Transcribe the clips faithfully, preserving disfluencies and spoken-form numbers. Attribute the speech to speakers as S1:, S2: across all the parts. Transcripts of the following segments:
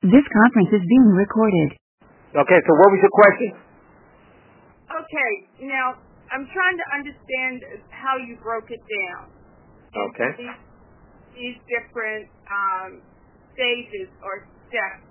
S1: This conference is being recorded.
S2: Okay, so what was your question?
S3: Okay, now I'm trying to understand how you broke it down.
S2: Okay.
S3: These, these different um, stages or steps.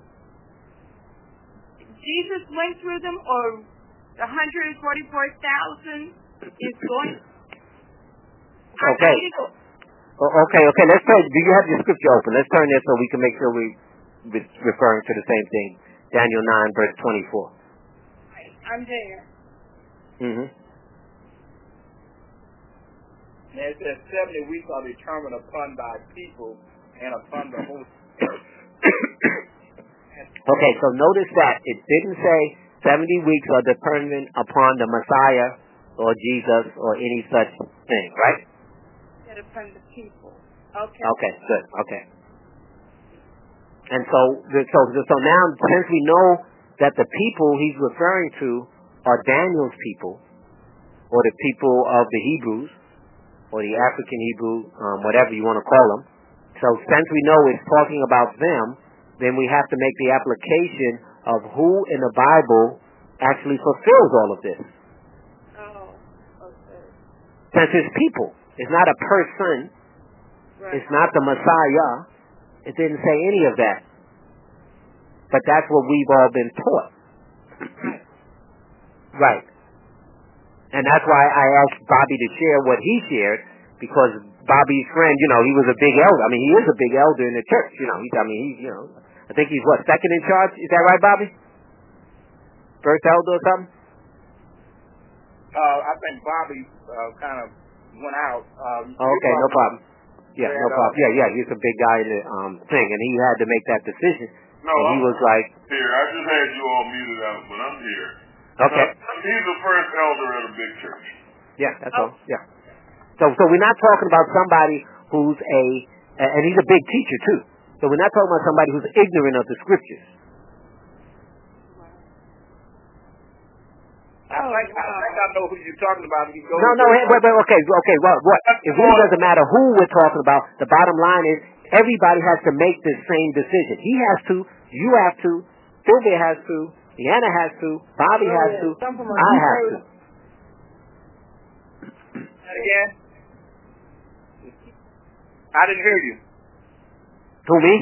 S3: Jesus went through them, or the one hundred forty-four thousand is going?
S2: Okay. Okay, okay, let's turn, do you have your scripture open? Let's turn there so we can make sure we we're referring to the same thing. Daniel nine, verse twenty-four.
S3: I'm there.
S2: Mm-hmm.
S4: And it says seventy weeks are determined upon thy people and upon the whole church.
S2: Okay, so notice that it didn't say seventy weeks are determined upon the Messiah or Jesus or any such thing, right?
S3: Said upon the people. Okay.
S2: Okay, good. Okay. And so, so, so now, since we know that the people he's referring to are Daniel's people, or the people of the Hebrews, or the African Hebrew, um, whatever you want to call them. So since we know it's talking about them, then we have to make the application of who in the Bible actually fulfills all of this.
S3: Oh, okay.
S2: Since it's people. It's not a person.
S3: Right.
S2: It's not the Messiah. It didn't say any of that. But that's what we've all been taught. Right. And that's why I asked Bobby to share what he shared, because Bobby's friend, you know, he was a big elder. I mean, he is a big elder in the church. You know, he's, I mean, he's, you know, I think he's what, second in charge? Is that right, Bobby? First elder or something?
S4: Uh, I think Bobby uh, kind of went out. Um,
S2: oh, okay, no problem. Yeah, no problem. Yeah, yeah, he's a big guy in the um, thing, and he had to make that decision.
S5: No,
S2: and he
S5: I'm
S2: was like,
S5: here. I just had you all muted out, but I'm here.
S2: Okay.
S5: Uh, he's the first elder at a big church.
S2: Yeah, that's oh. all. Yeah. So, so we're not talking about somebody who's a, and he's a big teacher too. So we're not talking about somebody who's ignorant of the scriptures.
S4: I think, I think I know who you're talking about. You go
S2: no, no, hey, wait, wait, okay, okay, what, what? It really doesn't matter who we're talking about. The bottom line is everybody has to make this same decision. He has to, you have to, Sylvia has to, Deanna has to, Bobby has to, I have to.
S4: Again? I didn't hear you.
S2: Who, me?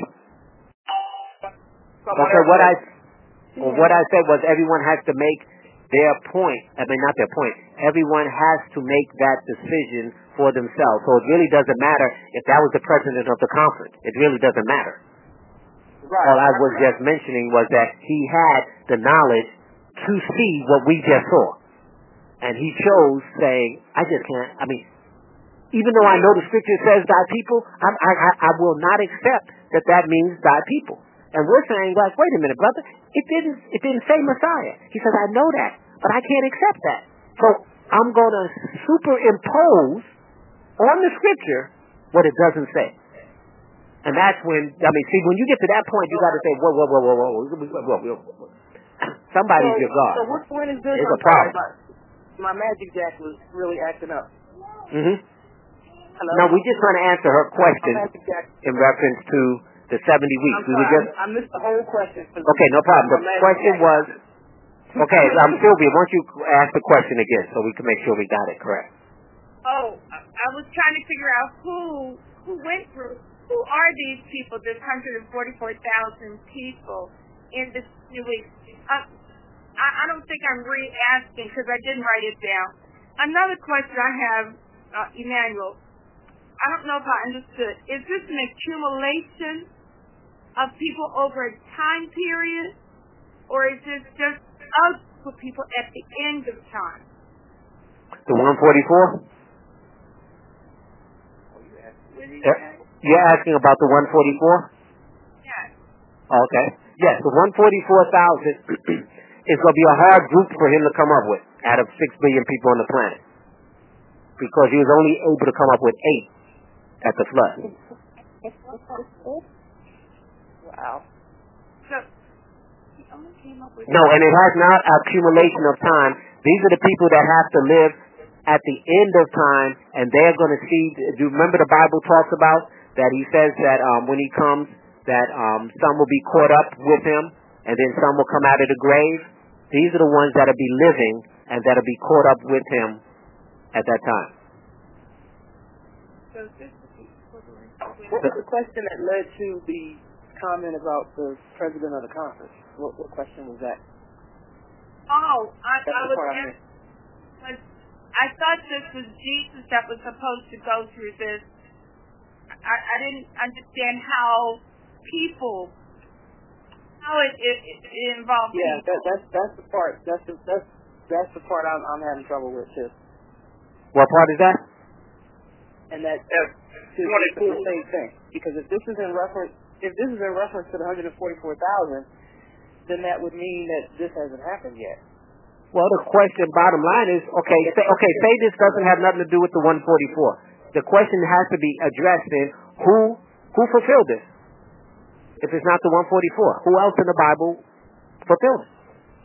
S2: Okay, what I, well, what I said was everyone has to make their point, I mean not their point, everyone has to make that decision for themselves. So it really doesn't matter if that was the president of the conference. It really doesn't matter.
S4: Right.
S2: All I was just mentioning was that he had the knowledge to see what we just saw. And he chose saying, I just can't, I mean, even though I know the scripture says thy people, I, I, I will not accept that that means thy people. And we're saying, like, wait a minute, brother, it didn't, it didn't say Messiah. He says, I know that, but I can't accept that. So I'm going to superimpose on the scripture what it doesn't say. And that's when, I mean, see, when you get to that point, you got to say, whoa, whoa, whoa, whoa, whoa, whoa, whoa, whoa, whoa. Somebody's
S6: so,
S2: your God.
S6: So which one is this?
S2: It's a problem.
S6: My magic jack was really acting up.
S2: Mm-hmm.
S6: Hello?
S2: No, we're just trying to answer her question in reference to the seventy weeks.
S6: I'm
S2: we were
S6: sorry,
S2: just.
S6: I missed the whole question.
S2: Okay, no problem. The question was. Okay, um, Sylvia, why don't you ask the question again so we can make sure we got it correct?
S3: Oh, I was trying to figure out who who went through. Who are these people? This one hundred forty-four thousand people in this few weeks. Uh, I, I don't think I'm re-asking because I didn't write it down. Another question I have, uh, Emmanuel. I don't know if I understood. Is this an accumulation of people over a time period, or is this just us for people at the end of time?
S2: The one forty-four? You're asking about the one forty-four?
S3: Yes.
S2: Okay. Yes, the one forty-four thousand is going to be a hard group for him to come up with out of six billion people on the planet. Because he was only able to come up with eight at the flood.
S6: Wow.
S3: So, he only came up with
S2: no, and it has not accumulation of time. These are the people that have to live at the end of time, and they're going to see. Do you remember the Bible talks about that? He says that um, when he comes, that um, some will be caught up with him, and then some will come out of the grave. These are the ones that'll be living and that'll be caught up with him at that time.
S3: So this is
S6: What was the question that led to the comment about the president of the conference? What, what question was that?
S3: Oh, I,
S6: That's
S3: I
S6: the
S3: was.
S6: part I missed.
S3: was I thought this was Jesus that was supposed to go through this. I, I didn't understand how people, how it, it, it involved
S6: Yeah,
S3: people.
S6: that, that's that's the part. That's the that's that's the part I'm I'm having trouble with too.
S2: What part is that?
S6: And that to it's the same thing. Because if this is in reference, if this is in reference to the one hundred forty-four thousand, then that would mean that this hasn't happened yet.
S2: Well, the question, bottom line is, okay, say, okay, say this doesn't have nothing to do with the one forty-four. The question has to be addressed in who who fulfilled this? If it's not the one forty-four, who else in the Bible fulfilled it?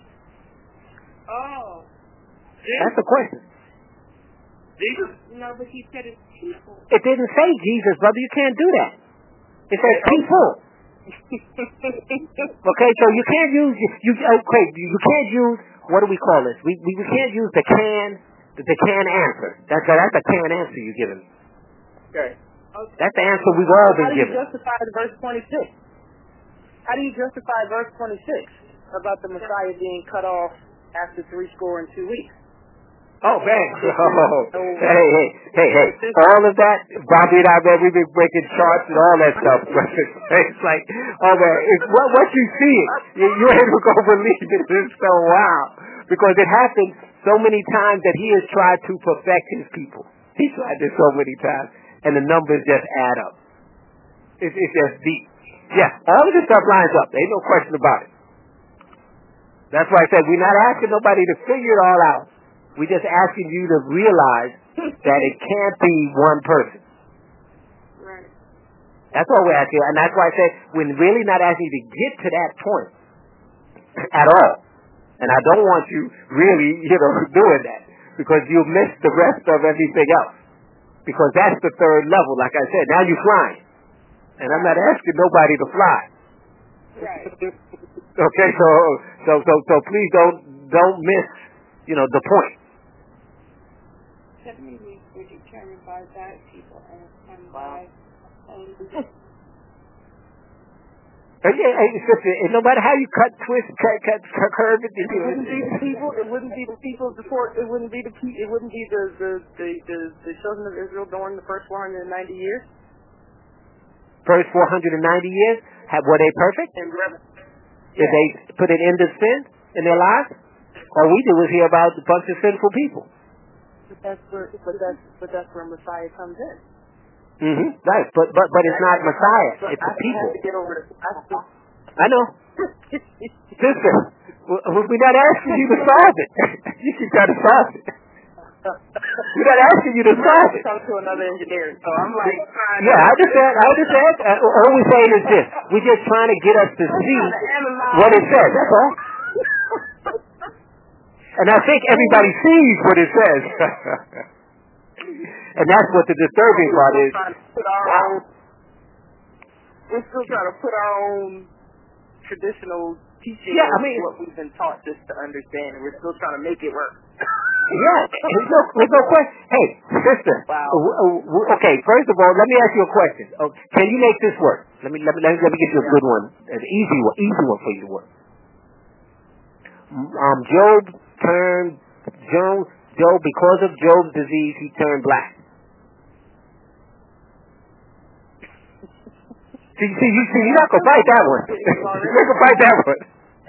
S3: Oh.
S2: That's the question.
S4: Jesus?
S3: No, but he said it's people.
S2: It didn't say Jesus, brother. You can't do that. It says people. Okay, so you can't use you. Okay, you can't use. What do we call this? We we, we can't use the can the, the can answer. That's a, that's a can answer you're giving.
S6: Okay.
S2: That's the answer we've all been
S6: How do you
S2: given.
S6: justify verse twenty-six? How do you justify verse twenty-six about the Messiah being cut off after three score and two weeks?
S2: Oh man! Oh, hey, hey, hey, hey! All of that, Bobby and I, man, we've been breaking charts and all that stuff. It's like, oh man, it's what what you see, you, you ain't gonna believe it. It's so wild because it happens so many times that he has tried to perfect his people. He tried this so many times, and the numbers just add up. It's it's just deep. Yeah, all of this stuff lines up. Ain't no question about it. That's why I said we're not asking nobody to figure it all out. We're just asking you to realize that it can't be one person.
S3: Right.
S2: That's all we're asking. And that's why I said we're really not asking you to get to that point at all. And I don't want you really, you know, doing that because you'll miss the rest of everything else. Because that's the third level, like I said. Now you're flying. And I'm not asking nobody to fly.
S3: Right.
S2: Okay, so so so so please don't don't miss, you know, the point.
S3: Seventy weeks were determined by that people and, and
S6: Wow.
S3: by um,
S2: And yeah, hey, sister, and no matter how you cut, twist, cut, cut, cut curve it,
S6: It wouldn't be the people. It wouldn't be the people before. It wouldn't be the pe- It wouldn't be the the the the, the children of Israel during the first four hundred ninety years.
S2: first four hundred ninety years, have, were they perfect?
S6: And Rev-
S2: Did
S6: yeah.
S2: they put an end to sin in their lives? All we did was hear about a bunch of sinful people.
S6: But that's where. But that's but that's where Messiah comes in.
S2: Mm-hmm. Right, but but but it's not Messiah.
S6: So
S2: It's
S6: I
S2: the people.
S6: have to get over the. I have to,
S2: I know. Sister, we- we're not asking you to solve it. You can try to solve it. We're not asking you to solve it.
S6: come to another engineer. So I'm like,
S2: Yeah, I understand. I understand. Uh, all we're saying is this: we're just trying to get us to see what it says. That's all. And I think everybody sees what it says. And that's what the disturbing part is. Wow.
S6: We're still trying to put our own traditional teaching
S2: Yeah, I
S6: of
S2: mean-
S6: what we've been taught just to understand, and we're still trying to make it work.
S2: Yeah, there's no, there's no question. Hey, sister.
S6: Wow.
S2: w- w- Okay, first of all, let me ask you a question. Oh, can you make this work? Let me let me let me, let me get you a good one, an easy one, easy one for you to work. Um, Job turned Job. Job because of Job's disease, he turned black. See, see, you see, you're not gonna fight that one. You're not gonna fight that one.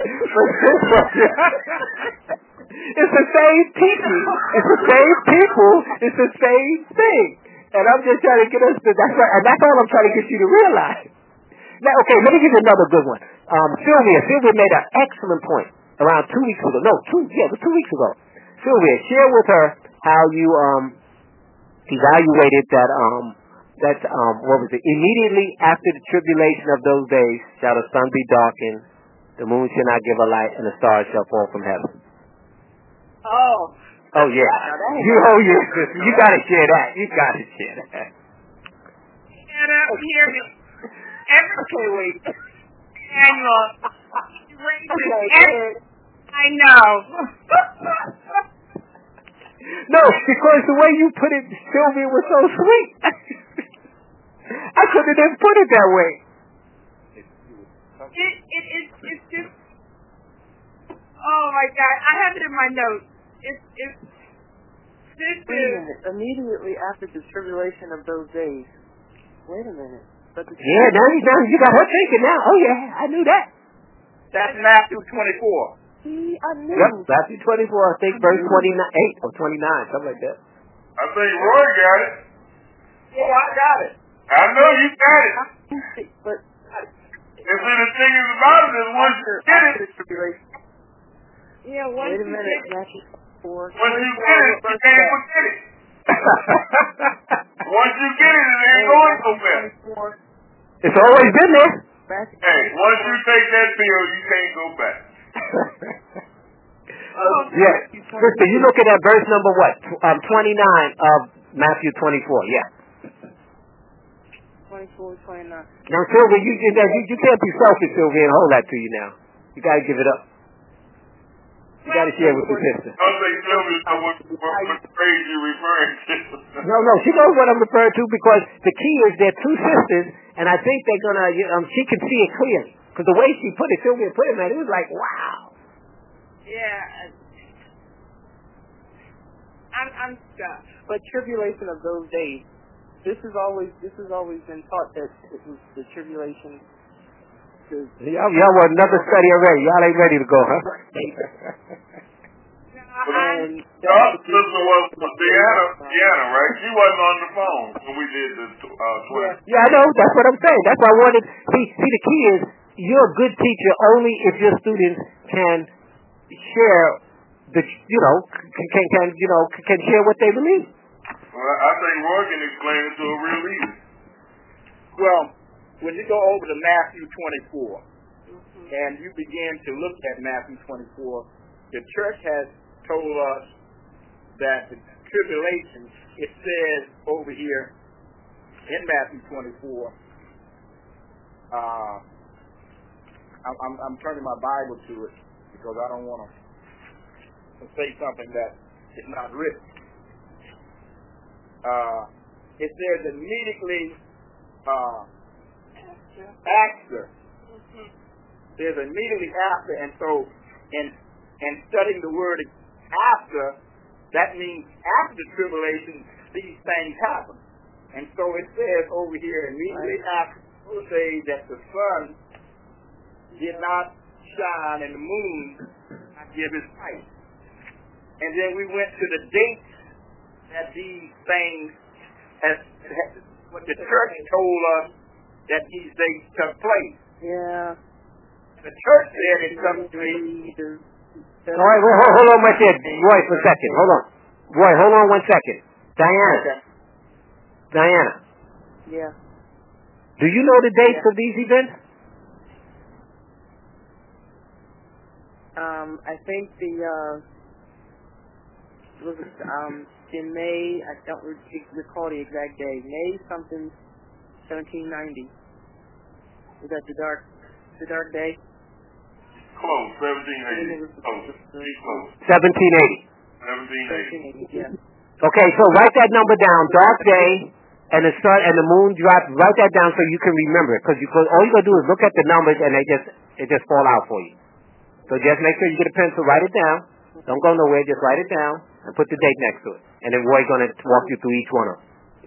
S2: It's the same people. It's the same people. It's the same thing. And I'm just trying to get us to that's right, and that's all I'm trying to get you to realize. Now, okay, let me give you another good one. Um, Sylvia, Sylvia made an excellent point around two weeks ago. No, two, yeah, it was two weeks ago. Sylvia, share with her how you um evaluated that um that um what was it? Immediately after the tribulation of those days shall the sun be darkened, the moon shall not give a light, and the stars shall fall from heaven.
S3: oh.
S2: Oh yeah, you oh yeah, you gotta share that. You gotta share that.
S3: Shut up, hear me. every
S6: Okay, wait.
S3: annual raises
S6: Okay,
S3: every, I know.
S2: No, because the way you put it, Sylvia, was so sweet. I couldn't even put it that way.
S3: It, it, it, it's just, oh my God, I have it in my notes. It's, it's, this
S6: Wait a
S3: is,
S6: minute. Immediately after the tribulation of those days. Wait a minute. But the
S2: Yeah, now you, now you got her thinking now. Oh, yeah, I knew that.
S4: That's Matthew twenty-four.
S6: See, I knew.
S2: Yep, Matthew twenty-four, I think, verse twenty-nine, eight or twenty-nine, something like that.
S5: I think Roy got it.
S4: Yeah, I got it.
S5: I know you got it.
S6: But
S5: And see, the thing is about it is once you get it,
S6: after the tribulation.
S3: yeah, once
S6: Wait a
S3: you
S6: minute.
S3: get it,
S6: Matthew four.
S5: once you get it, you can't forget it. Once you get it, it ain't going nowhere.
S2: It's always been there.
S5: Hey, once you take that pill, you can't go back.
S2: Uh, yeah. Sister, you look at that verse number what? Um, twenty-nine of Matthew twenty-four, yeah.
S6: twenty-four, twenty-nine.
S2: Now, Sylvia, you, you, you, you can't be selfish, Sylvia, and hold that to you now. You got to give it up. You got to share with your sister.
S5: I don't think Sylvia knows what, what, what phrase you're referring to.
S2: No, no, she knows what I'm referring to because the key is they're two sisters, and I think they're going to, um, she can see it clearly. Because the way she put it, Sylvia put it, man, it was like, wow.
S3: yeah, I'm, I'm stuck.
S6: But tribulation of those days. This is always this has always been taught that it was the tribulation. To,
S2: Y'all, y'all want another study already. Y'all ain't ready to go, huh?
S5: Our
S3: I'm,
S5: sister was Deanna, Deanna, right? She wasn't on the phone when we did the uh, twenty.
S2: Yeah, I know. That's what I'm saying. That's why I wanted. See, see, the key is you're a good teacher only if your students can share the, you know, can, can, can you know, can share what they believe.
S5: Well, I think Roy can explain it to her real easy.
S4: Well, when you go over to Matthew twenty-four, mm-hmm. and you begin to look at Matthew twenty-four, the church has told us that the tribulation, it says over here in Matthew twenty-four, uh, I'm, I'm, I'm turning my Bible to it because I don't want to say something that is not written. Uh, it says immediately uh, after. Mm-hmm. There's immediately after, and so in in studying the word after, that means after the tribulation, these things happen. And so it says over here immediately after those days that the sun did not shine and the moon not give its light. And then we went to the dates that these things, has, what the church told us that these dates took place.
S6: Yeah.
S4: The church said it took place.
S2: All right, well, hold, hold on right there, Roy, for a second. Hold on. Roy, hold on one second. Diana.
S4: Okay.
S2: Diana.
S6: Yeah.
S2: Do you know the dates
S6: Yeah.
S2: of these events?
S6: Um, I think the, uh, was it, um, in May, I don't re- recall the exact day, May something, seventeen ninety. Was that the dark, the dark day?
S5: Close, seventeen eighty. Close. She's close.
S2: seventeen eighty.
S5: seventeen eighty.
S6: seventeen eighty, yeah.
S2: Okay, so write that number down. Dark day, and the sun and the moon drop. Write that down so you can remember it. Because you, all you gotta do is look at the numbers, and they just it just fall out for you. So just make sure you get a pencil, write it down. Don't go nowhere. Just write it down and put the date next to it. And then Roy's gonna walk you through each one of them.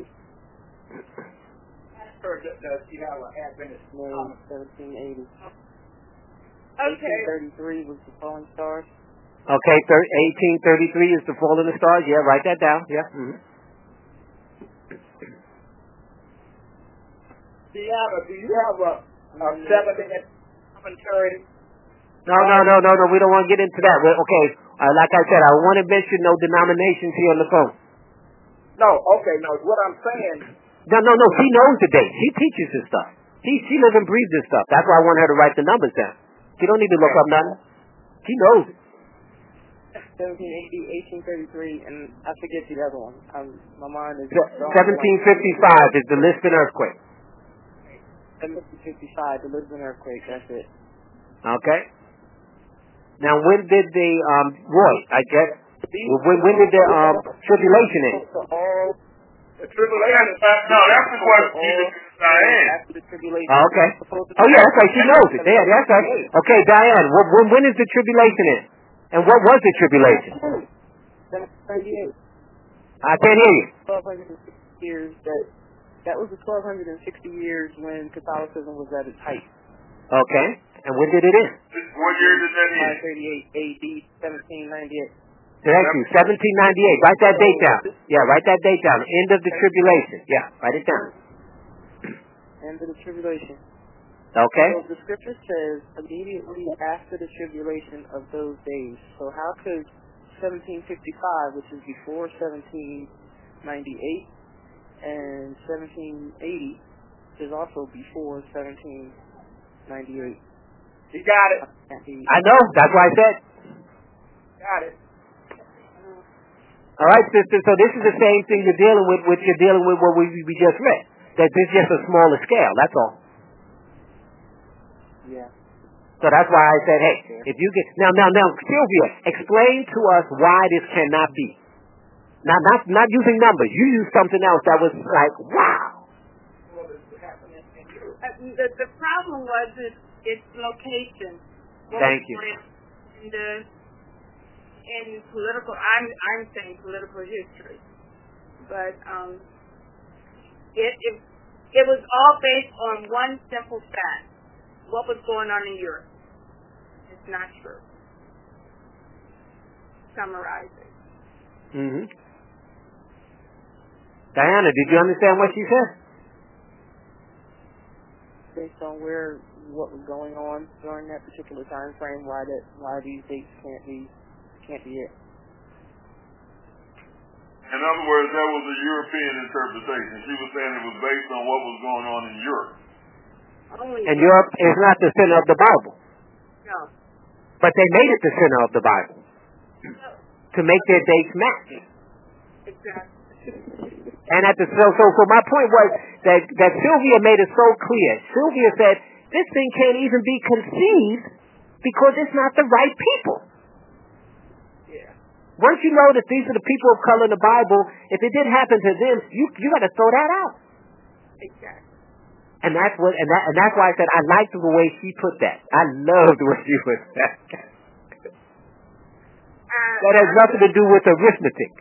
S4: Does she have an Adventist?
S6: May seventeen eighty.
S3: okay.
S6: eighteen thirty-three was the falling stars.
S2: Okay, thir- eighteen thirty-three is the fall of the stars. Yeah, write that down. Yeah. Mm-hmm.
S4: Deanna, do you have a, a seven-minute commentary?
S2: No, no, no, no, no. We don't want to get into that. We're, okay, uh, like I said, I want to mention no denominations here on the phone.
S4: No, okay, no. What I'm saying.
S2: No, no, no. She knows the date. She teaches this stuff. She she lives and breathes this stuff. That's why I want her to write the numbers down. She don't need to look up nothing. She knows it.
S6: seventeen eighty, eighteen thirty-three, and I forget the other one. Um, my mind is...
S2: seventeen fifty-five is the Lisbon earthquake.
S6: seventeen fifty-five, the Lisbon earthquake. That's it.
S2: Okay. Now, when did the um Roy? I guess when when did the um tribulation end?
S4: The tribulation.
S5: No, that's the question you did to Diane.
S6: After the tribulation.
S2: Oh, okay. Oh yeah, that's right. She knows it. Yeah, that's right. Okay, Diane. When when is the tribulation end? And what was the tribulation?
S6: seventeen ninety-eight.
S2: I can't hear you.
S6: twelve sixty years. That that was the twelve sixty years when Catholicism was at its height.
S2: Okay. And when did it end?
S5: What year did that end?
S6: five thirty-eight A D, seventeen ninety-eight.
S2: Thank you. seventeen ninety-eight. Write that date down. Yeah, write that date down. End of the tribulation. Yeah, write it down.
S6: End of the tribulation.
S2: Okay.
S6: So the scripture says immediately after the tribulation of those days. So how could seventeen fifty-five, which is before seventeen ninety-eight, and seventeen eighty is also before seventeen ninety-eight?
S4: You got it.
S2: I know. That's why I said.
S4: Got it.
S2: All right, sister. So this is the same thing you're dealing with. What you're dealing with, what we we just read. That this is just a smaller scale. That's all.
S6: Yeah.
S2: So that's why I said, hey, if you get now, now, now, Sylvia, explain to us why this cannot be. Now, not not using numbers. You used something else that was like, wow.
S3: Uh, the the problem was its its location. What
S2: Thank
S3: was
S2: you.
S3: In the in political, I'm I'm saying political history, but um, it it it was all based on one simple fact: what was going on in Europe. It's not true. Summarizing.
S2: Mm-hmm. Diana, did you understand what she said?
S6: Based on where what was going on during that particular time frame, why that why these dates can't be can't be it.
S5: In other words, that was a European interpretation. She was saying it was based on what was going on in Europe.
S3: Only
S2: And Europe is not the center of the Bible.
S3: no.
S2: But they made it the center of the Bible to make their dates match.
S3: Exactly.
S2: And at the so so so my point was that that Sylvia made it so clear. Sylvia said this thing can't even be conceived because it's not the right people.
S3: Yeah.
S2: Once you know that these are the people of color in the Bible, if it didn't happen to them, you you got to throw that out.
S3: Exactly.
S2: And that's what and that and that's why I said I liked the way she put that. I loved the way she put that.
S3: Uh,
S2: That has nothing to do with arithmetic.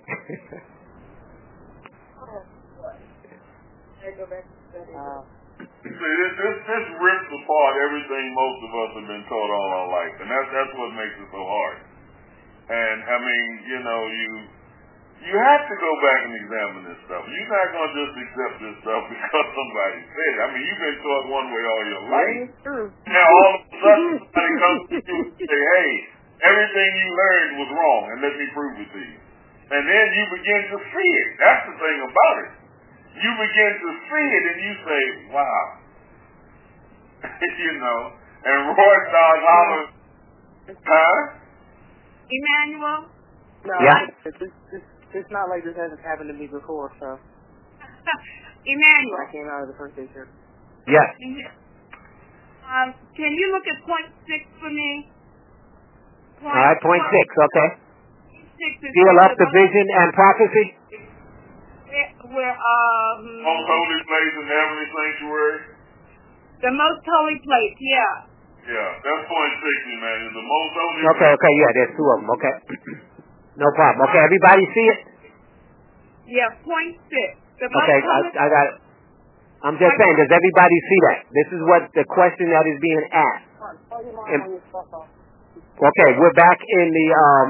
S6: Uh,
S5: See, this, this this rips apart everything most of us have been taught all our life, and that's that's what makes it so hard. And I mean, you know, you you have to go back and examine this stuff. You're not going to just accept this stuff because somebody said it. I mean, you've been taught one way all your life.
S6: true.
S5: Now all of a sudden somebody comes to you and say, "Hey, everything you learned was wrong, and let me prove it to you." And then you begin to see it. That's the thing about it. You begin to see it, and you say, "Wow," you know. And Roy starts hollering, "Huh?"
S3: Emmanuel.
S6: No,
S2: Yeah.
S6: it's, it's, it's, it's not like this hasn't happened to me before, so
S3: Emmanuel.
S6: I came out of the first day here.
S2: Yes.
S3: Um, can you look at point six for me? Point,
S2: All right, point six, okay.
S3: Six is
S2: Seal up
S3: the
S2: the vision and prophecy.
S3: where um
S5: Most holy place in the heavenly sanctuary.
S3: the most holy place, yeah.
S5: Yeah, that's point sixty, man. Is the most holy
S2: Okay,
S5: place.
S2: okay, yeah, there's two of them, okay. No problem. Okay, everybody see it?
S3: Yeah, point six. The most
S2: Okay, I,
S3: holy
S2: I got it. I'm just saying, does everybody see that? This is what the question that is being asked. And- okay, we're back in the, um,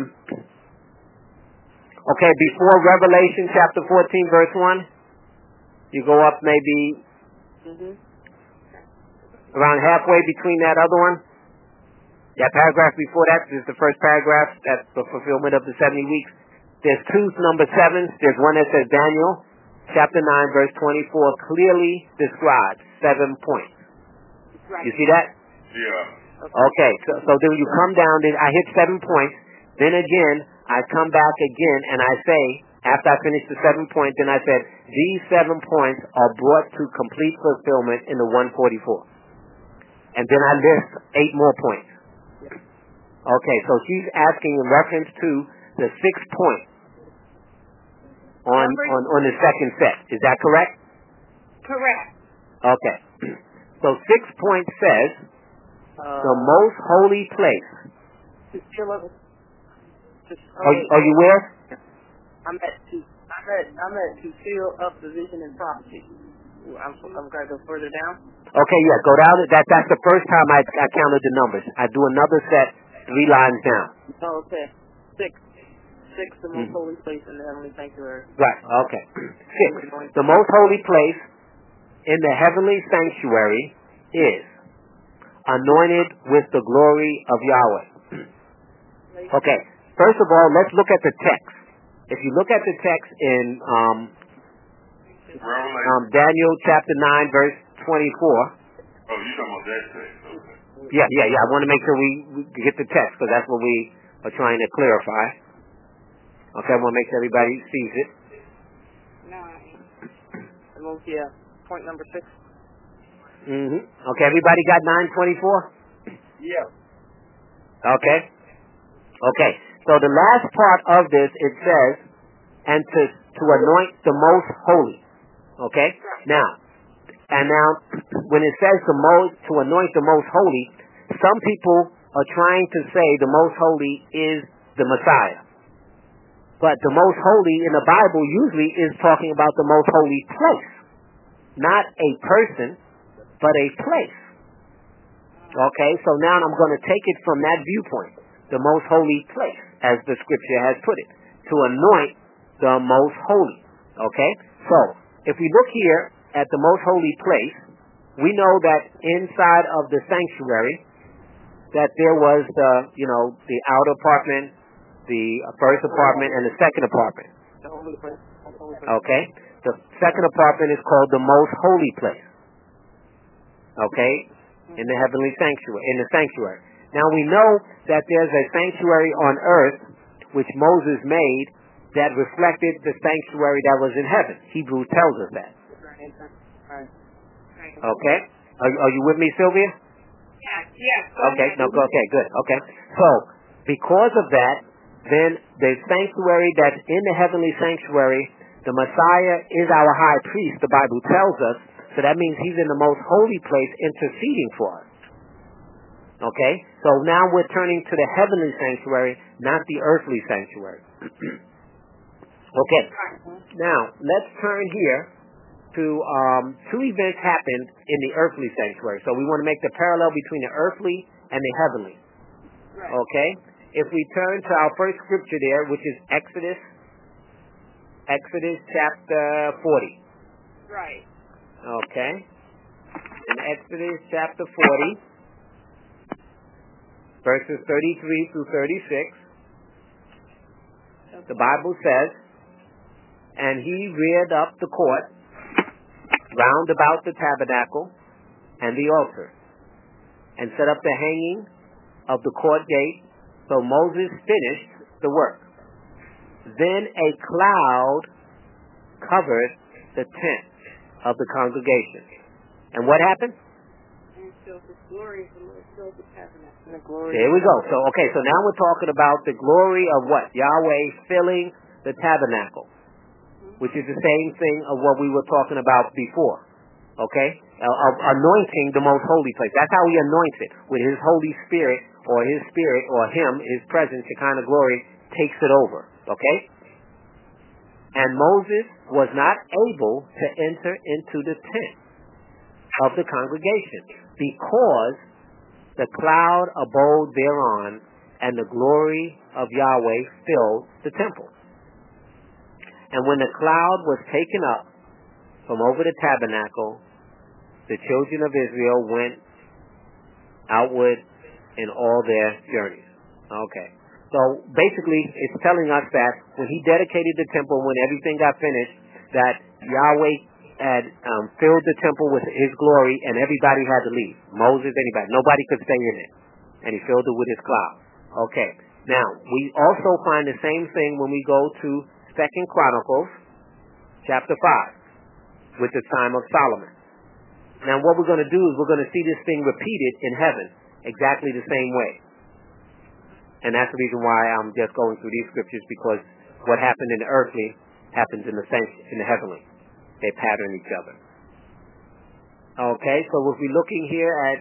S2: okay, before Revelation chapter fourteen, verse one. You go up maybe
S6: Mm-hmm.
S2: around halfway between that other one. That paragraph before that is the first paragraph. That's the fulfillment of the seventy weeks. There's two number sevens. There's one that says Daniel chapter nine, verse twenty-four, clearly describes seven points. You see that?
S5: Yeah.
S2: Okay, so, so then you come down, then I hit seven points. Then again, I come back again and I say, After I finished the seven points, then I said, these seven points are brought to complete fulfillment in the one forty-four. And then I list eight more points. Okay, so she's asking in reference to the sixth point on, on, on the second set. Is that correct?
S3: Correct.
S2: Okay. So six point says,
S6: Uh,
S2: the most holy place.
S6: Just chill up. Just,
S2: Are, you- are you where?
S6: I'm at to I'm at I'm at to fill up the vision and prophecy. I'm I'm gonna go further down.
S2: Okay, yeah, go down. That that's the first time I I counted the numbers. I do another set, three lines down.
S6: Oh, okay. Six. Six, the most
S2: Mhm.
S6: holy place in the heavenly sanctuary.
S2: Right. Okay. Six. The most holy place in the heavenly sanctuary is anointed with the glory of Yahweh. Okay. First of all, let's look at the text. If you look at the text in um, um, Daniel chapter nine, verse twenty-four.
S5: Oh, you talking about that text? Okay.
S2: Yeah, yeah, yeah. I want to make sure we, we get the text because that's what we are trying to clarify. Okay, I want to make sure everybody sees it.
S3: Nine.
S6: And we'll, yeah, point number six.
S2: Mm-hmm. Okay, everybody got nine twenty-four?
S4: Yeah.
S2: Okay. Okay. So the last part of this, it says, and to, to anoint the most holy. Okay? Now, and now, when it says the most, to anoint the most holy, some people are trying to say the most holy is the Messiah. But the most holy in the Bible usually is talking about the most holy place. Not a person, but a place. Okay, so now I'm going to take it from that viewpoint. The most holy place, as the scripture has put it. To anoint the most holy. Okay, so if we look here at the most holy place, we know that inside of the sanctuary, that there was the, you know, the outer apartment, the first apartment, and the second apartment.
S6: The holy place. The holy place.
S2: Okay? The second apartment is called the most holy place. Okay? In the heavenly sanctuary, in the sanctuary. Now we know that there's a sanctuary on earth which Moses made that reflected the sanctuary that was in heaven. Hebrews tells us that. Okay? Are, are you with me, Sylvia?
S3: Yes, yes.
S2: Okay, no, okay, good. Okay. So, because of that, then the sanctuary that's in the heavenly sanctuary, the Messiah is our high priest, the Bible tells us. So that means he's in the most holy place interceding for us. Okay? So now we're turning to the heavenly sanctuary, not the earthly sanctuary. Okay. Now, let's turn here to um, two events happened in the earthly sanctuary. So we want to make the parallel between the earthly and the heavenly. Okay? If we turn to our first scripture there, which is Exodus, Exodus chapter forty.
S3: Right.
S2: Okay? In Exodus chapter forty, verses thirty-three through thirty-six, the Bible says, and he reared up the court round about the tabernacle and the altar, and set up the hanging of the court gate. So Moses finished the work. Then a cloud covered the tent of the congregation. And what happened?
S3: And so the glory of the Lord filled the tabernacle.
S6: And the glory.
S2: There we go. So, okay, so now we're talking about the glory of what? Yahweh filling the tabernacle, which is the same thing of what we were talking about before. Okay? Of anointing the most holy place. That's how he anoints it. With his Holy Spirit, or his Spirit, or him, his presence, Shekinah glory, takes it over. Okay? And Moses was not able to enter into the tent of the congregation because the cloud abode thereon, and the glory of Yahweh filled the temple. And when the cloud was taken up from over the tabernacle, the children of Israel went outward in all their journeys. Okay. So basically, it's telling us that when he dedicated the temple, when everything got finished, that Yahweh had um, filled the temple with his glory, and everybody had to leave. Moses, anybody. Nobody could stay in it. And he filled it with his cloud. Okay. Now, we also find the same thing when we go to Second Chronicles chapter five with the time of Solomon. Now what we're going to do is we're going to see this thing repeated in heaven exactly the same way. And that's the reason why I'm just going through these scriptures, because what happened in the earthly happens in the same, in the heavenly. They pattern each other. Okay, so if we're looking here at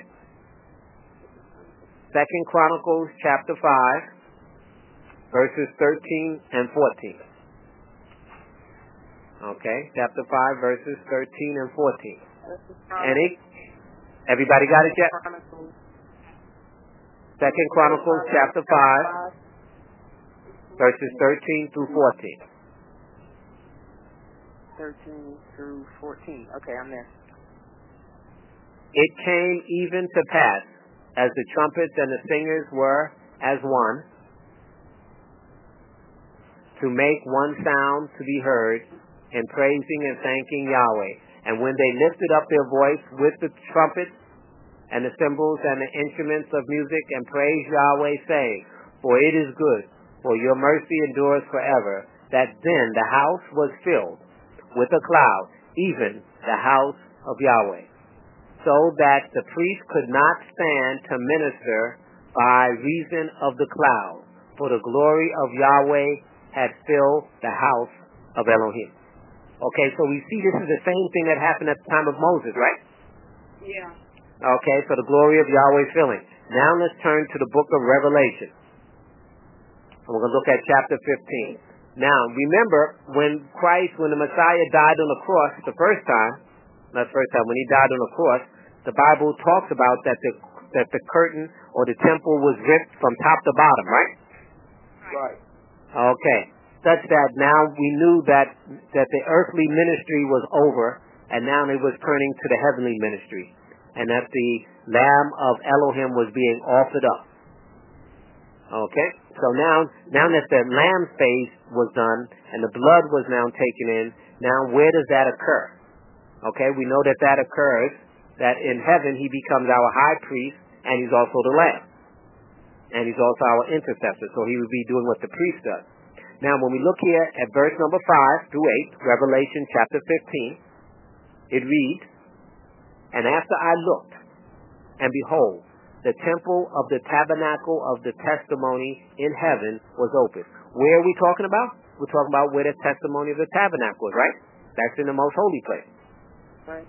S2: Second Chronicles chapter five, verses thirteen and fourteen. Okay, chapter five, verses thirteen and fourteen. And it, everybody got it yet? Second Chronicles chapter five, verses thirteen through fourteen.
S6: thirteen through fourteen. Okay, I'm there.
S2: It came even to pass, as the trumpets and the singers were as one, to make one sound to be heard in praising and thanking Yahweh. And when they lifted up their voice with the trumpets and the cymbals and the instruments of music and praised Yahweh, saying, for it is good, for your mercy endures forever, that then the house was filled with a cloud, even the house of Yahweh, so that the priest could not stand to minister by reason of the cloud, for the glory of Yahweh had filled the house of Elohim. Okay, so we see this is the same thing that happened at the time of Moses, right?
S3: Yeah.
S2: Okay, so the glory of Yahweh filling. Now let's turn to the book of Revelation. And we're going to look at chapter fifteen. Now, remember, when Christ, when the Messiah died on the cross the first time, not the first time, when he died on the cross, the Bible talks about that the that the curtain or the temple was ripped from top to bottom, right?
S4: Right.
S2: Okay. Such that now we knew that that the earthly ministry was over, and now it was turning to the heavenly ministry, and that the Lamb of Elohim was being offered up. Okay, so now now that the lamb phase was done and the blood was now taken in, now where does that occur? Okay, we know that that occurs, that in heaven he becomes our high priest, and he's also the lamb, and he's also our intercessor, so he would be doing what the priest does. Now when we look here at verse number five through eight, Revelation chapter fifteen, it reads, and after I looked, and behold, the temple of the tabernacle of the testimony in heaven was open. Where are we talking about? We're talking about where the testimony of the tabernacle is, right? That's in the most holy place.
S6: Right.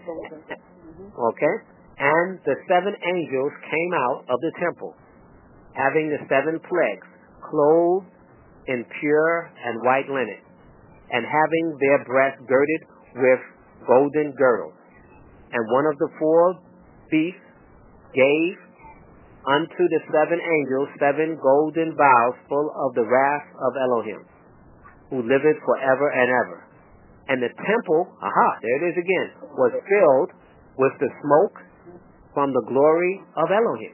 S6: Mm-hmm.
S2: Okay? And the seven angels came out of the temple, having the seven plagues, clothed in pure and white linen, and having their breasts girded with golden girdles. And one of the four beasts gave unto the seven angels seven golden vials full of the wrath of Elohim, who liveth forever and ever. And the temple, aha, there it is again, was filled with the smoke from the glory of Elohim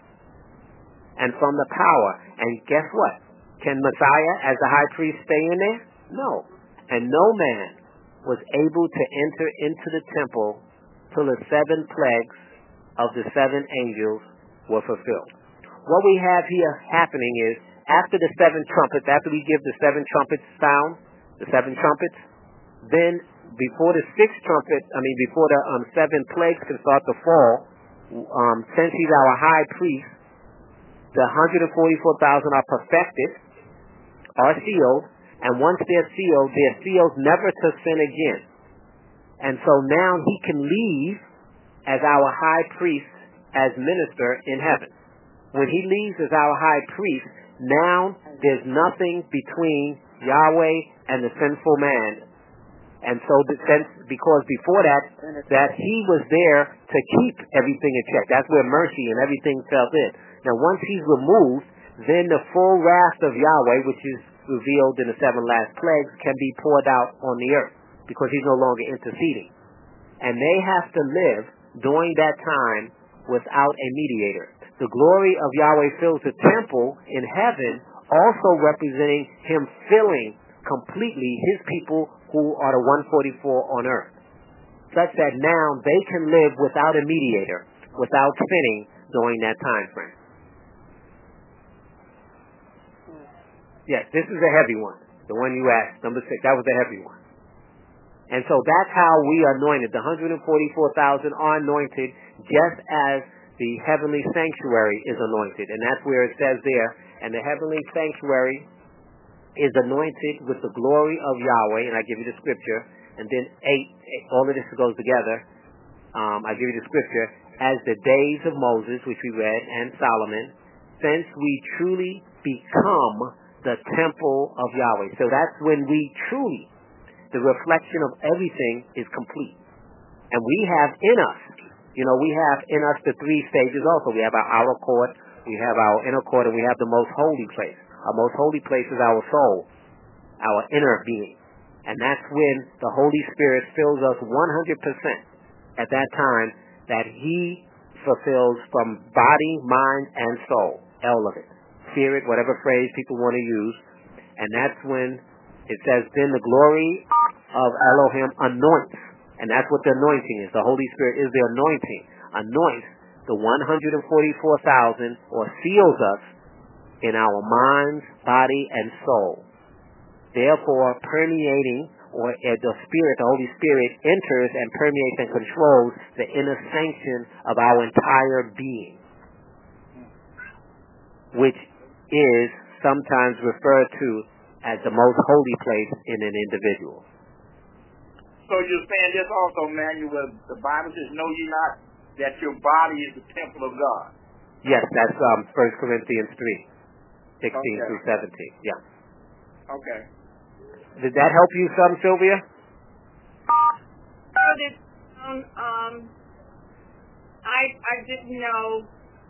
S2: and from the power. And guess what? Can Messiah as the high priest stay in there? No. And no man was able to enter into the temple till the seven plagues of the seven angels were fulfilled. What we have here happening is, after the seven trumpets, after we give the seven trumpets sound, the seven trumpets, then before the sixth trumpet, I mean before the um, seven plagues can start to fall, um, since he's our high priest, the one hundred forty-four thousand are perfected, are sealed, and once they're sealed, they're sealed never to sin again. And so now he can leave as our high priest, as minister in heaven. When he leaves as our high priest, now there's nothing between Yahweh and the sinful man. And so the sense, because before that, that he was there to keep everything in check. That's where mercy and everything fell in. Now once he's removed, then the full wrath of Yahweh, which is revealed in the seven last plagues, can be poured out on the earth, because he's no longer interceding. And they have to live during that time without a mediator. The glory of Yahweh fills the temple in heaven, also representing him filling completely his people who are the one forty-four on earth, such that now they can live without a mediator, without sinning during that time frame. Yes, this is a heavy one. The one you asked, number six, that was the heavy one. And so that's how we are anointed. The one hundred forty-four thousand are anointed just as the heavenly sanctuary is anointed. And that's where it says there, and the heavenly sanctuary is anointed with the glory of Yahweh. And I give you the scripture. And then eight, eight all of this goes together. Um, I give you the scripture. As the days of Moses, which we read, and Solomon, since we truly become the temple of Yahweh. So that's when we truly, the reflection of everything is complete. And we have in us, you know, we have in us the three stages also. We have our outer court, we have our inner court, and we have the most holy place. Our most holy place is our soul, our inner being. And that's when the Holy Spirit fills us one hundred percent at that time that He fulfills from body, mind, and soul. All of it. Spirit, whatever phrase people want to use. And that's when it says, then the glory of Elohim anoints. And that's what the anointing is. The Holy Spirit is the anointing. Anoints the one hundred forty-four thousand, or seals us in our minds, body, and soul. Therefore, permeating, or uh, the Spirit, the Holy Spirit, enters and permeates and controls the inner sanction of our entire being, which is sometimes referred to as the most holy place in an individual.
S4: So you're saying this also, Manuel, the Bible says, know ye not that your body is the temple of God?
S2: Yes, that's um, First Corinthians three, sixteen
S4: okay.
S2: through seventeen. Yeah.
S4: Okay.
S2: Did that help you some, Sylvia?
S3: wrote it down. Um, I I didn't know.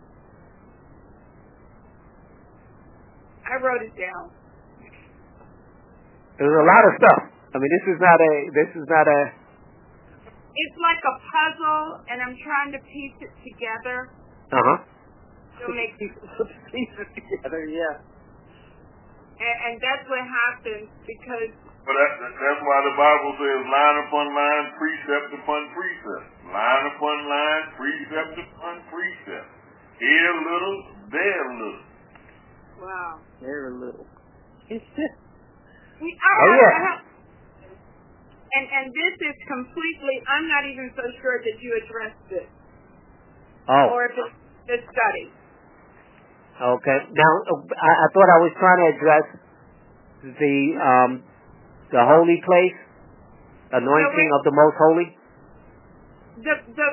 S3: I wrote it down.
S2: There's a lot of stuff. I mean, this is not a. This is not a.
S3: It's like a puzzle, and I'm trying to piece it together.
S2: Uh huh.
S3: To make
S6: piece it together, yeah.
S3: And, and that's what happens because.
S5: But that, that's why the Bible says line upon line, precept upon precept. Line upon line, precept upon precept. Here a little, there a little.
S3: Wow.
S6: There a little.
S3: I
S2: Oh,
S3: have,
S2: yeah.
S3: I have, and, and this is completely, I'm not even so sure that you addressed it.
S2: Oh.
S3: Or if it's the study.
S2: Okay. Now, I, I thought I was trying to address the um, the holy place, anointing
S3: no,
S2: of the most holy.
S3: The the.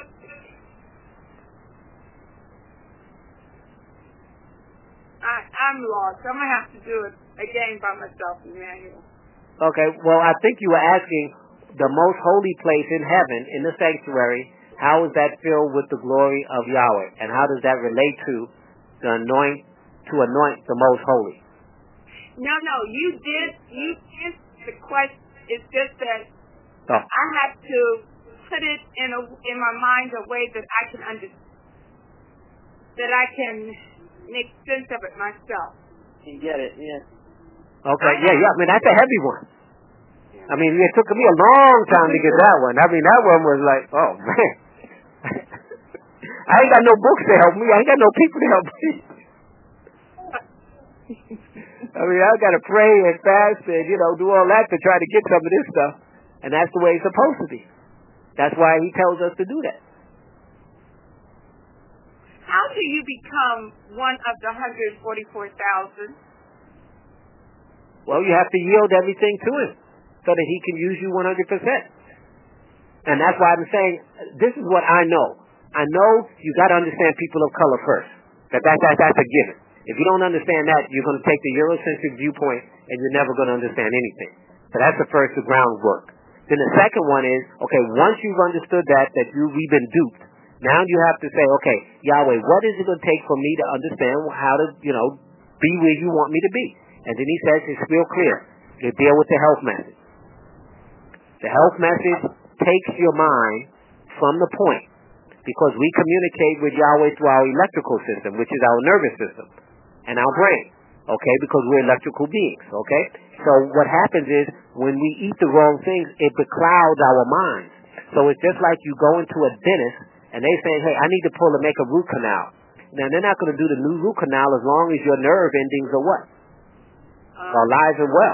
S3: I, I'm lost. I'm gonna have to do it again by myself, Emmanuel.
S2: Okay. Well, I think you were asking the most holy place in heaven, in the sanctuary. How is that filled with the glory of Yahweh, and how does that relate to the anoint to anoint the most holy?
S3: No, no, you did. You answered the question. It's just that
S2: Oh.
S3: I have to put it in a in my mind a way that I can understand, that I can make sense of it myself.
S6: You get it, yeah.
S2: Okay. Yeah, yeah. I mean, that's a heavy one. I mean, it took me a long time to get that one. I mean, that one was like, oh man. I ain't got no books to help me. I ain't got no people to help me. I mean, I got to pray and fast and, you know, do all that to try to get some of this stuff. And that's the way it's supposed to be. That's why he tells us to do that.
S3: How do you become one of the one hundred forty-four thousand?
S2: Well, you have to yield everything to him so that he can use you one hundred percent. And that's why I'm saying, this is what I know. I know you got to understand people of color first. That, that, that That's a given. If you don't understand that, you're going to take the Eurocentric viewpoint and you're never going to understand anything. So that's the first, the groundwork. Then the second one is, okay, once you've understood that, that you, we've been duped, now you have to say, okay, Yahweh, what is it going to take for me to understand how to, you know, be where you want me to be? And then he says, it's real clear. You deal with the health message. The health message takes your mind from the point, because we communicate with Yahweh through our electrical system, which is our nervous system, and our brain, okay, because we're electrical beings, okay? So what happens is, when we eat the wrong things, it beclouds our minds. So it's just like you go into a dentist, and they say, hey, I need to pull and make a root canal. Now, they're not going to do the new root canal as long as your nerve endings are what?
S3: Um,
S2: Are alive and well.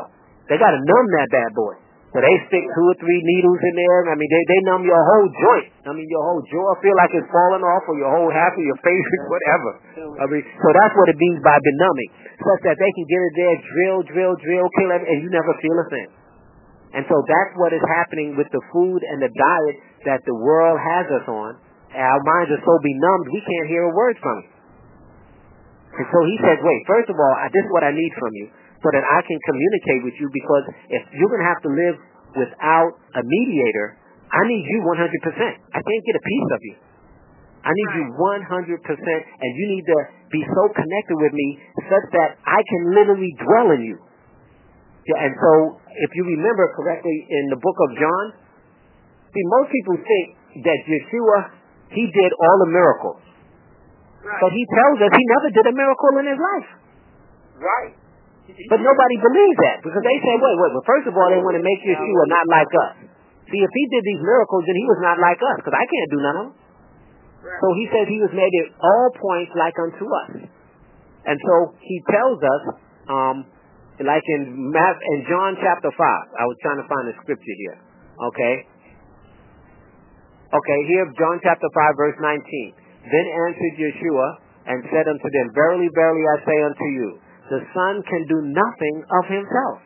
S2: They got to numb that bad boy. So they stick two or three needles in there. I mean, they, they numb your whole joint. I mean, your whole jaw feel like it's falling off, or your whole half of your face, whatever. I mean, so that's what it means by benumbing, such that they can get it there, drill, drill, drill, kill it, and you never feel a thing. And so that's what is happening with the food and the diet that the world has us on. Our minds are so benumbed, we can't hear a word from it. And so he says, wait, first of all, this is what I need from you, so that I can communicate with you, because if you're going to have to live without a mediator, I need you one hundred percent. I can't get a piece of you. I need you one hundred percent, and you need to be so connected with me such that I can literally dwell in you. Yeah, and so, if you remember correctly in the book of John, see, most people think that Yeshua, he did all the miracles. Right. But he tells us he never did a miracle in his life.
S4: Right.
S2: But nobody believes that, because they say, wait, wait, well, first of all, they want to make Yeshua not like us. See, if he did these miracles, then he was not like us, because I can't do none of them. Right. So he says he was made at all points like unto us. And so he tells us, um, like in, Math, in John chapter five, I was trying to find the scripture here, okay? Okay, here, John chapter five, verse nineteen. Then answered Yeshua and said unto them, verily, verily, I say unto you, the Son can do nothing of himself,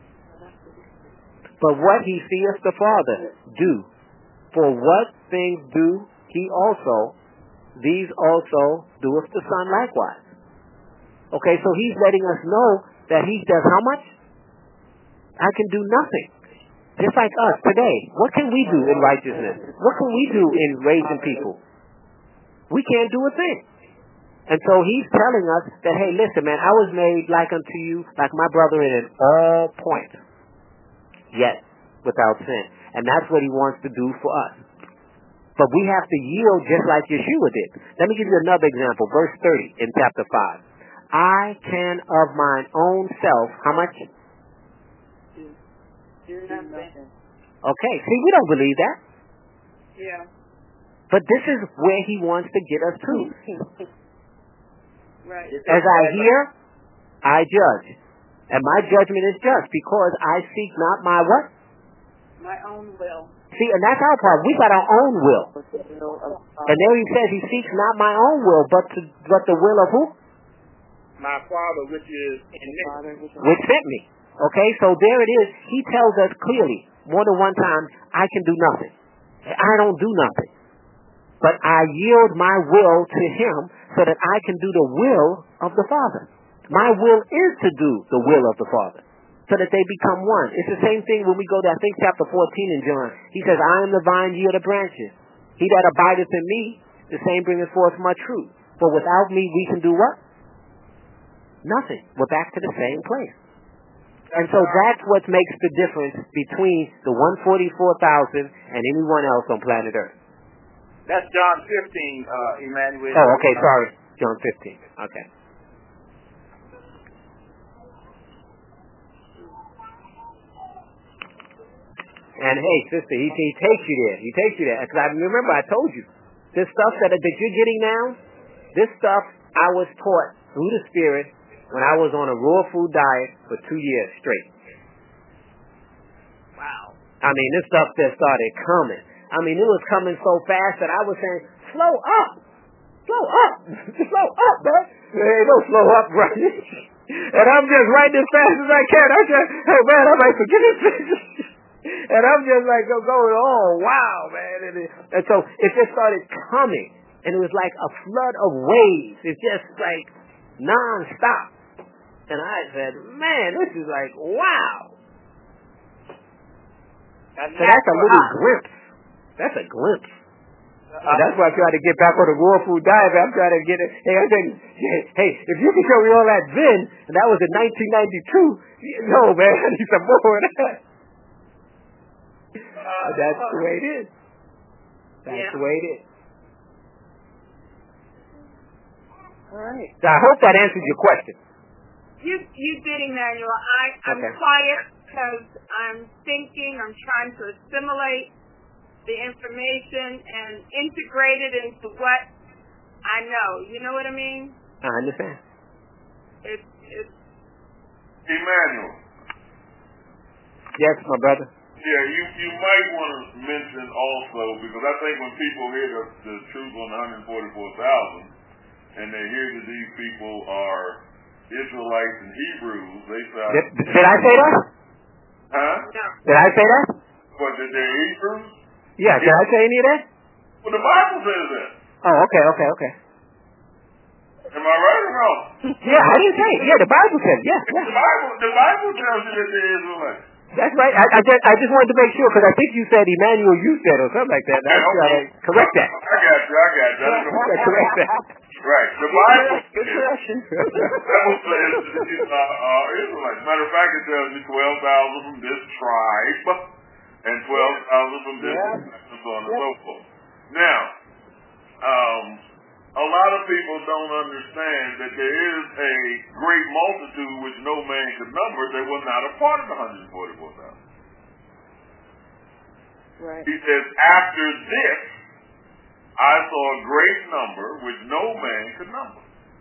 S2: but what he seeth the Father do. For what things do he also, these also doeth the Son likewise. Okay, so he's letting us know that he does how much? I can do nothing. Just like us today. What can we do in righteousness? What can we do in raising people? We can't do a thing. And so he's telling us that, hey, listen, man, I was made like unto you, like my brother in all points, yet without sin. And that's what he wants to do for us. But we have to yield just like Yeshua did. Let me give you another example. Verse thirty in chapter five. I can of mine own self, how much?
S3: Do nothing.
S2: Okay, see, we don't believe that.
S3: Yeah.
S2: But this is where he wants to get us to.
S3: Right.
S2: As I hear, I judge. And my judgment is just, because I seek not my what?
S3: My own will.
S2: See, and that's our problem. We got our own will. And there he says, he seeks not my own will, but to, but the will of who?
S4: My Father, which is in me.
S2: Which sent me. Okay, so there it is. He tells us clearly, more than one time, I can do nothing. I don't do nothing. But I yield my will to him so that I can do the will of the Father. My will is to do the will of the Father, so that they become one. It's the same thing when we go to, I think, chapter fourteen in John. He says, I am the vine, ye are the branches. He that abideth in me, the same bringeth forth much fruit. For without me, we can do what? Nothing. We're back to the same place. And so that's what makes the difference between the one hundred forty-four thousand and anyone else on planet Earth.
S4: That's John fifteen, uh, Emmanuel.
S2: Oh, okay, sorry. John fifteen. Okay. And hey, sister, he, he takes you there. He takes you there. Because I remember I told you, this stuff that, that you're getting now, this stuff I was taught through the Spirit when I was on a raw food diet for two years straight.
S3: Wow.
S2: I mean, this stuff just started coming. I mean, it was coming so fast that I was saying, slow up. Slow up. Slow up, bro. Hey, don't slow up, bro. And I'm just writing as fast as I can. I just, hey, man, I might forget this. And I'm just like going, oh, wow, man. And, it, and so it just started coming. And it was like a flood of waves. It's just like nonstop. And I said, man, this is like, wow.
S4: And
S2: so that's a little glimpse. That's a glimpse. Uh, that's why I try to get back on the raw food diet. I'm trying to get it. Hey, I'm saying, hey, if you can show me all that then, and that was in nineteen ninety-two, no, man, I need some more of that. Uh, that's the way it is. That's yeah. the way it is.
S6: All right.
S2: So I hope that answers your question.
S3: You, you did, Emmanuel. I, I'm
S2: okay.
S3: quiet because I'm thinking, I'm trying to assimilate the information and integrate it into what I know. You know what I mean?
S2: I understand.
S3: It's, it's
S5: Emmanuel,
S2: Yes, my brother.
S5: Yeah, you you might want to mention also, because I think when people hear the, the truth on the one hundred forty-four thousand, and they hear that these people are Israelites and Hebrews, they say,
S2: Did, did I say that?
S5: huh?
S3: No.
S2: Did I say that?
S5: What, that they're Hebrews?
S2: Yeah, did I say any of that?
S5: Well, the Bible says that.
S2: Oh, okay, okay, okay.
S5: Am I right or wrong?
S2: Yeah, I didn't say it. Yeah, the Bible says it. Yeah,
S5: The
S2: yeah.
S5: Bible, the Bible tells you that they're Israelites.
S2: That's right. I, I, just, I just wanted to make sure, because I think you said Emmanuel, you said, or something like that.
S5: Okay,
S2: That's,
S5: okay.
S2: uh, correct that.
S5: I got you, I got you. I didn't know.
S2: Yeah, correct that.
S5: Right. The Bible
S6: Good correction.
S5: The Bible says that these are, are Israelites. Matter of fact, it tells you twelve thousand from this tribe and twelve thousand from this,
S6: Yeah.
S5: and so on and so forth. Now, um, a lot of people don't understand that there is a great multitude which no man could number that was not a part of the one hundred forty-four thousand.
S6: Right.
S5: He says, after this, I saw a great number which no man could number.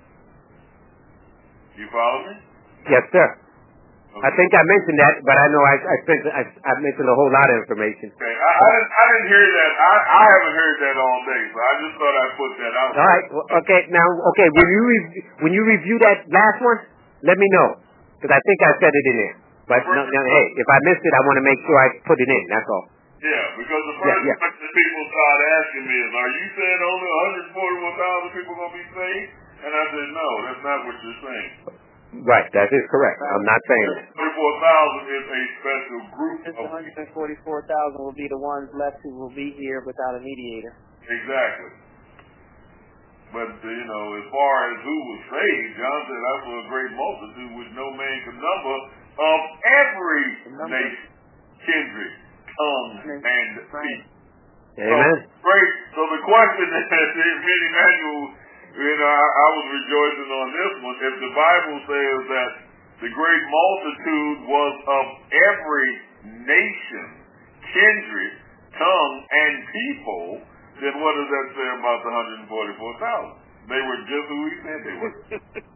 S5: You follow me?
S2: Yes, sir.
S5: Okay.
S2: I think I mentioned that, but I know I I, spent, I, I mentioned a whole lot of information.
S5: Okay, I, I, didn't, I didn't hear that. I, I haven't heard that all day, so I just thought I'd put that out.
S2: All right. Well, okay. Now, okay. When you re- when you review that last one, let me know, because I think I said it in there. But no, no, hey, if I missed it, I want to make sure I put it in. That's all.
S5: Yeah, because the first
S2: Yeah, yeah.
S5: question people start asking me is, are you saying only one hundred forty-one thousand people going to be saved? And I said, no, that's not what you're saying.
S2: Right. That is correct. I'm not saying that.
S5: forty-four thousand is a special group
S6: Just
S5: of
S6: one hundred forty-four thousand will be the ones left who will be here without a mediator.
S5: Exactly. But, uh, you know, as far as who was saved, John said that was a great multitude which no man could number of every nation, kindred, tongue, and speech.
S2: Amen.
S5: So, great. So the question is, me and Emmanuel, you know, I, I was rejoicing on this one. If the Bible says that the great multitude was of every nation, kindred, tongue, and people, then what does that say about the one hundred forty-four thousand? They were just who he said they were.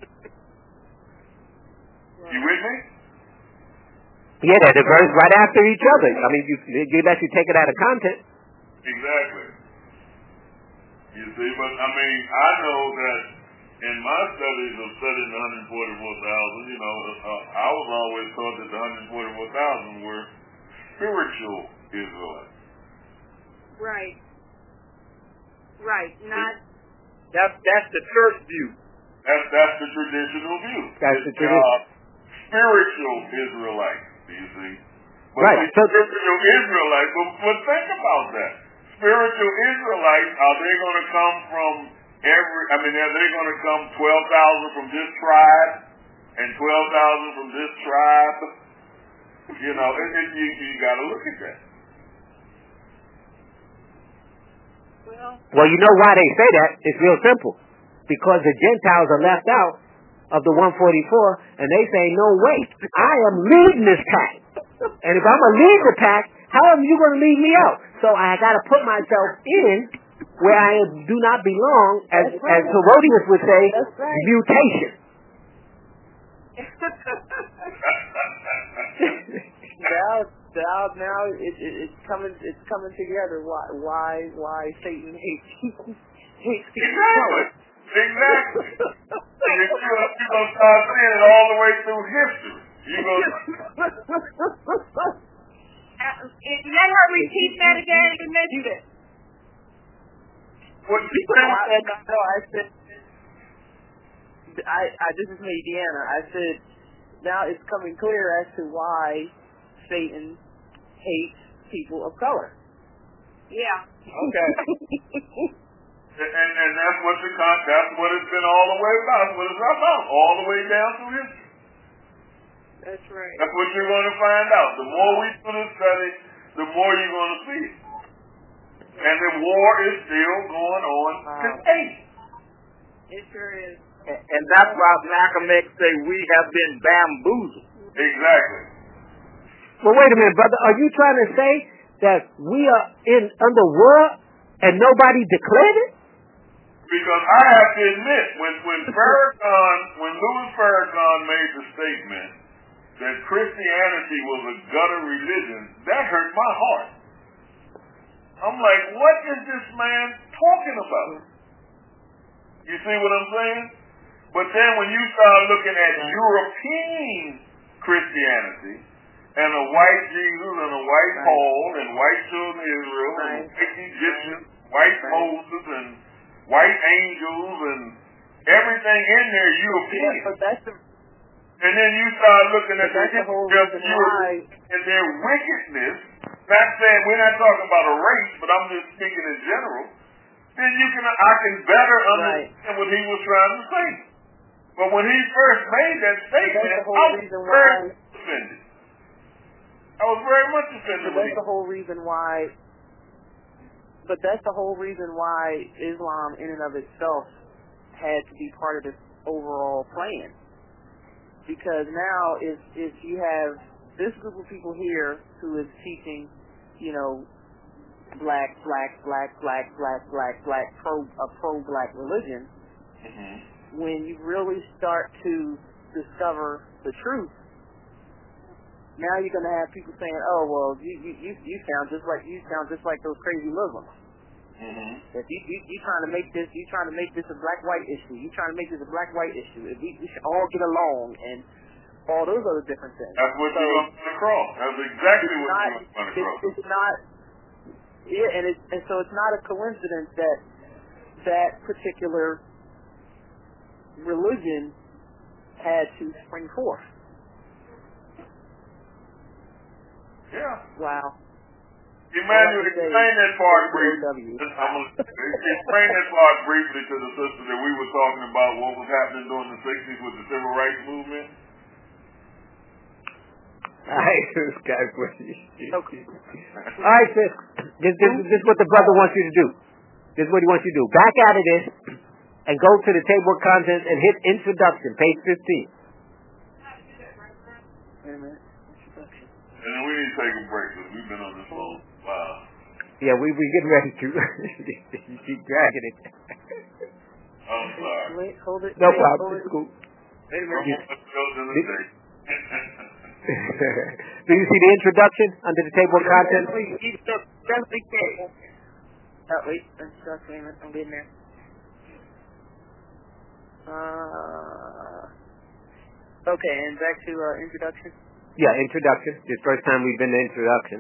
S5: You with me?
S2: Yeah, they're the verse right after each other. I mean, you you let you take it out of context.
S5: Exactly. You see, but I mean, I know that in my studies of studying the one hundred forty-four thousand, you know, uh, I was always taught that the one hundred forty-four thousand were spiritual Israelites.
S3: Right. Right. Not.
S4: That's that's the church view.
S5: That's that's the traditional view.
S2: That's the
S5: They are
S2: tradition.
S5: spiritual Israelites. Do you see? But
S2: Right.
S5: see, spiritual Israelites. But, but think about that. Spiritual Israelites, are they going to come from every? I mean, are they going to come twelve thousand from this tribe and twelve thousand from this tribe? You know, it, it, you you got to look at that.
S3: Well.
S2: Well, you know why they say that? It's real simple. Because the Gentiles are left out of the one forty-four, and they say, no way, I am leading this pack. And if I'm going to lead the pack, how are you going to leave me out? So I got to put myself in where I do not belong, as, as Herodias would say,
S6: right.
S2: mutation.
S6: now, now, now it, it, it's coming. It's coming together. Why? Why? Why Satan hates hates people?
S5: Exactly. Exactly. And you're going to start seeing it all the way through history. You're going to...
S3: Uh, let her repeat that again. You missed it.
S5: What you
S6: No, I, no, I said. I, I. This is me, Deanna. I said. Now it's coming clear as to why Satan hates people of color.
S3: Yeah.
S6: Okay.
S5: And, and, and that's what the con- that's what it's been all the way about. That's what it's about, all the way down through history.
S3: That's right.
S5: That's what you're going to find out. The more we do this study, the more you're going to see it. And the war is still going on today.
S3: It sure is.
S4: And, and that's why Malcolm X say we have been bamboozled.
S5: Exactly.
S2: Well, wait a minute, brother. Are you trying to say that we are in under war and nobody declared it?
S5: Because I have to admit, when when Farrakhan, when Louis Farrakhan made the statement that Christianity was a gutter religion, that hurt my heart. I'm like, what is this man talking about? You see what I'm saying? But then when you start looking at European Christianity, and a white Jesus, and a white right. Paul, and white children of Israel, right. and white Egyptians, white right. Moses, and white angels, and everything in there European.
S6: Yeah, but that's the,
S5: and then you start looking at the
S6: history of Europe
S5: and their wickedness. Not saying we're not talking about a race, but I'm just speaking in general. Then you can, I can better understand right. what he was trying to say. But when he first made that statement, I was very offended. I was very much offended.
S6: But that's the whole reason why. But that's the whole reason why Islam, in and of itself, had to be part of this overall plan. Because now, if if you have this group of people here who is teaching, you know, black, black, black, black, black, black, black, pro a pro-black religion, mm-hmm. when you really start to discover the truth, now you're going to have people saying, "Oh, well, you you you, you sound just like you sound just like those crazy Muslims." Mm-hmm. If you you you trying to make this you trying to make this a black-white issue, you trying to make this a black-white issue. If we, we should all get along and all those other different things.
S5: That's what
S6: so,
S5: you're going to across. That's exactly what
S6: not,
S5: you're going to across.
S6: It's, it's not. Yeah, and it and so it's not a coincidence that that particular religion had to spring forth.
S5: Yeah.
S6: Wow.
S5: Emmanuel, explain that part briefly. Explain that part briefly to the sister that we were talking about what was happening during the sixties with the civil rights movement.
S2: Alright, this guy's Alright, sis. This, this, this is what the brother wants you to do. This is what he wants you to do. Back out of this and go to the table of contents and hit introduction, page fifteen.
S6: Wait a minute.
S5: And then we need to take a break because we've been on this long. Wow.
S2: Yeah, we we getting ready to. You keep dragging it.
S5: I'm sorry.
S6: Wait, hold it.
S2: No
S6: wait,
S2: problem.
S6: Hold
S2: It's
S6: it.
S2: cool.
S6: Wait a minute.
S2: Do you see the introduction under the table of contents?
S6: Oh, wait. Just wait a minute. I'm getting there. Uh, okay, and back to uh, introduction.
S2: Yeah, introduction. This first time we've been to introduction.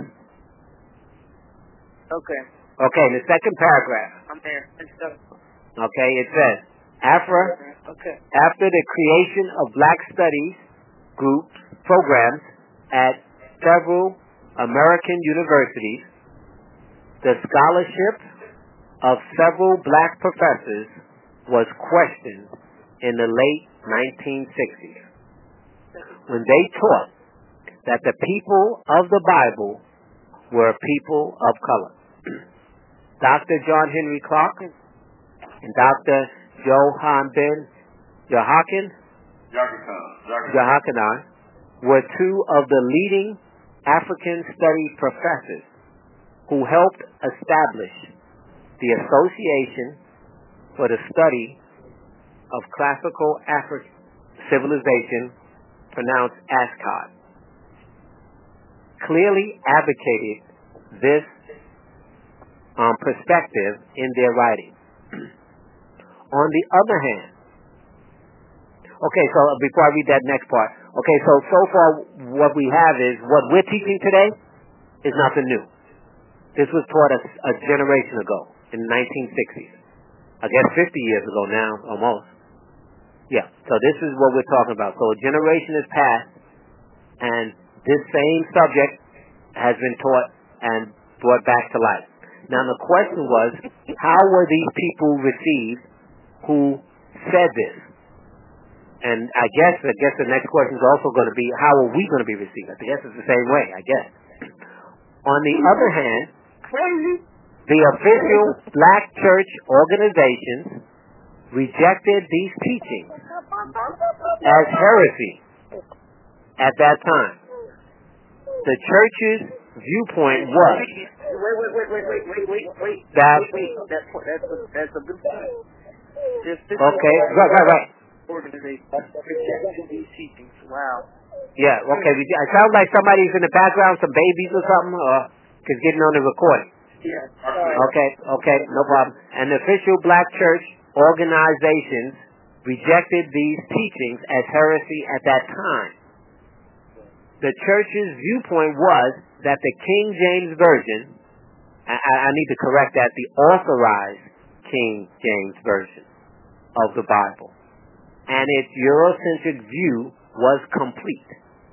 S6: Okay.
S2: Okay, the second paragraph.
S6: I'm there.
S2: Okay, it says, Afra,
S6: okay.
S2: after the creation of Black Studies groups, programs at several American universities, the scholarship of several black professors was questioned in the late nineteen sixties. When they taught that the people of the Bible were people of color. Doctor John Henry Clark and Doctor Johann Ben Joachim Joachim were two of the leading African studies professors who helped establish the Association for the Study of Classical African Civilization, pronounced ASCOT, clearly advocated this um, perspective in their writing. On the other hand, okay, so before I read that next part, okay, so so far what we have is, what we're teaching today is nothing new. This was taught a, a generation ago, in the nineteen sixties. I guess fifty years ago now, almost. Yeah, so this is what we're talking about. So a generation has passed, and this same subject has been taught and brought back to life. Now the question was, how were these people received who said this? And I guess I guess the next question is also going to be, how are we going to be received? I guess it's the same way, I guess. On the other hand, the official black church organizations rejected these teachings as heresy at that time. The church's viewpoint was
S6: wait, wait, wait, wait, wait, wait, wait, wait,
S2: that
S6: wait, wait. That's that's a, that's a good point.
S2: Okay, right, right, right.
S6: Organization rejected these teachings. Wow.
S2: Yeah, okay. We, it sounds like somebody's in the background, some babies or something, or is getting on the recording.
S6: Yes.
S2: Okay, okay, no problem. And the official black church organizations rejected these teachings as heresy at that time. The church's viewpoint was that the King James Version, I, I need to correct that, the authorized King James Version of the Bible, and its Eurocentric view was complete.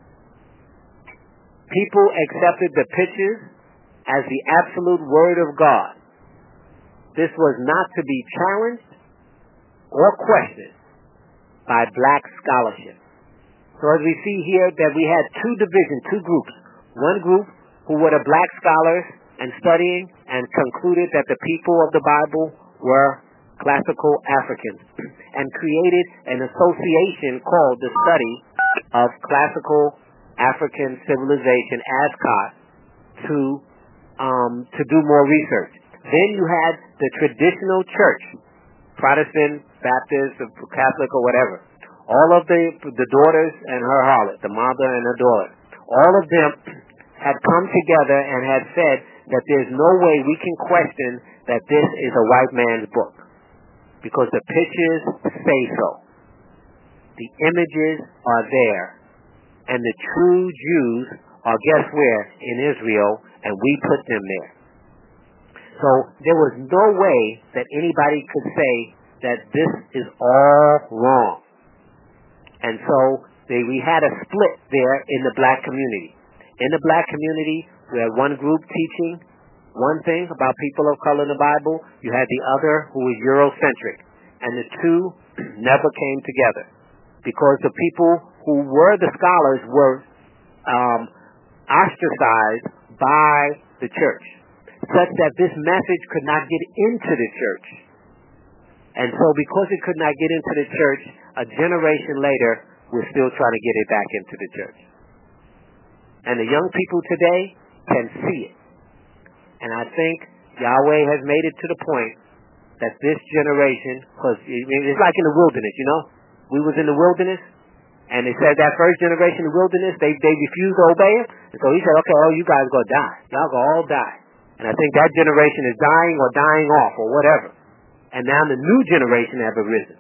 S2: People accepted the pictures as the absolute word of God. This was not to be challenged or questioned by black scholarship. So as we see here that we had two divisions, two groups. One group who were the black scholars and studying and concluded that the people of the Bible were classical Africans and created an association called the Study of Classical African Civilization, ASCOT, to um, to do more research. Then you had the traditional church, Protestant, Baptist, Catholic, or whatever. All of the the daughters and her harlot, the mother and her daughter, all of them had come together and had said that there's no way we can question that this is a white man's book, because the pictures say so. The images are there, and the true Jews are, guess where? In Israel, and we put them there. So there was no way that anybody could say that this is all wrong. And so they, we had a split there in the black community. In the black community, we had one group teaching one thing about people of color in the Bible. You had the other who was Eurocentric. And the two never came together, because the people who were the scholars were um, ostracized by the church, such that this message could not get into the church. And so because it could not get into the church, a generation later, we're still trying to get it back into the church. And the young people today can see it. And I think Yahweh has made it to the point that this generation, because it's like in the wilderness, you know? We was in the wilderness, and they said that first generation in the wilderness, they, they refused to obey him. And so he said, okay, oh, you guys going to die. Y'all going to all die. And I think that generation is dying or dying off or whatever. And now the new generation have arisen.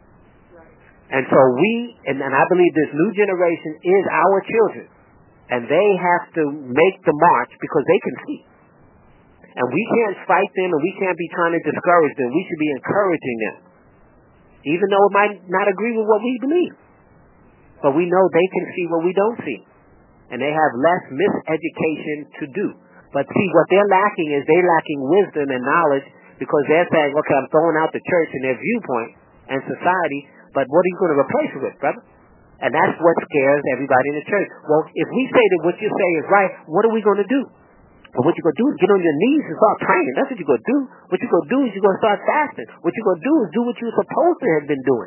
S2: And so we, and, and I believe this new generation is our children. And they have to make the march because they can see. And we can't fight them, and we can't be trying to discourage them. We should be encouraging them, even though it might not agree with what we believe. But we know they can see what we don't see. And they have less miseducation to do. But see, what they're lacking is they're lacking wisdom and knowledge, because they're saying, okay, I'm throwing out the church and their viewpoint and society, but what are you going to replace it with, brother? And that's what scares everybody in the church. Well, if we say that what you say is right, what are we going to do? Well, what you're going to do is get on your knees and start praying. That's what you're going to do. What you're going to do is you're going to start fasting. What you're going to do is do what you're supposed to have been doing.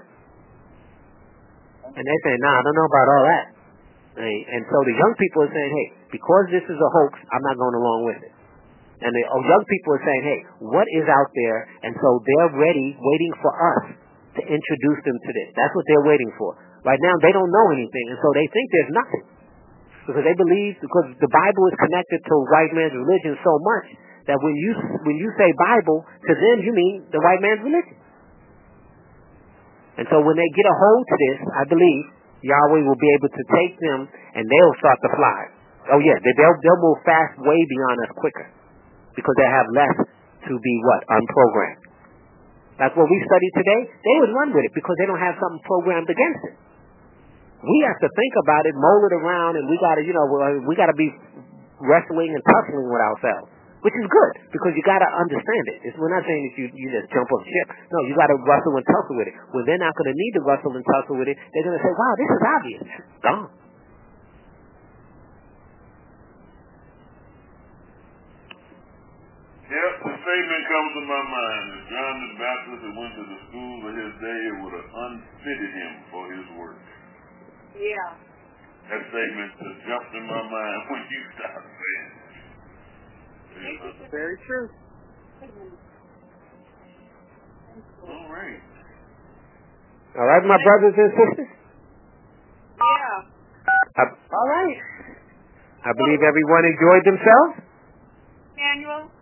S2: And they say, nah, I don't know about all that. And so the young people are saying, hey, because this is a hoax, I'm not going along with it. And the young people are saying, hey, what is out there? And so they're ready, waiting for us to introduce them to this. That's what they're waiting for. Right now, they don't know anything, and so they think there's nothing. Because they believe, because the Bible is connected to white man's religion so much that when you when you say Bible, to them you mean the white man's religion. And so when they get a hold to this, I believe Yahweh will be able to take them and they'll start to fly. Oh yeah, they, they'll they'll move fast, way beyond us quicker, because they have less to be what? Unprogrammed. That's what we study today. They would run with it because they don't have something programmed against it. We have to think about it, mold it around, and we got to, you know, we got to be wrestling and tussling with ourselves, which is good, because you got to understand it. It's, we're not saying that you, you just jump off ship. No, you got to wrestle and tussle with it. Well, they're not going to need to wrestle and tussle with it. They're going to say, wow, this is obvious. Gone.
S5: Yep, the statement comes to my mind that John the Baptist that went to the school of his day, it would have unfitted him for his work.
S3: Yeah.
S5: That statement just jumped in my mind when you started saying it.
S6: Very true.
S5: All right.
S2: All right, my brothers and sisters?
S3: Yeah.
S2: I,
S6: All right.
S2: I believe everyone enjoyed themselves.
S3: Manuel,